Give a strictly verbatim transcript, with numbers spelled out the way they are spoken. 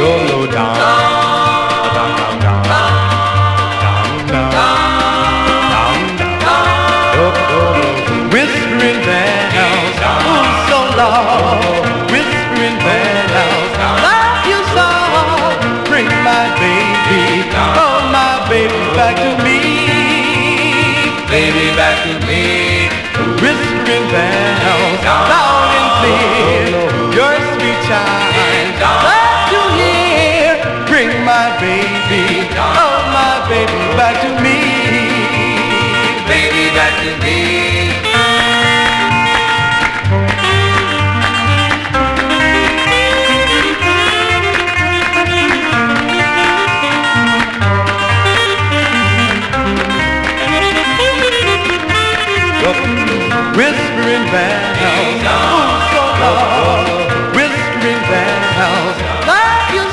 low down, down, down, down, down, down, down, down, do, do, do. Whispering bells, oh so loud, whispering bells, like you saw, bring my baby, oh my baby back to me, baby back to me. Whispering bells, loud and clear, your sweet chime, glad to hear. Bring my baby, oh my baby back to me, baby back to me. Whispering bells, oh so loud, whispering bells, like you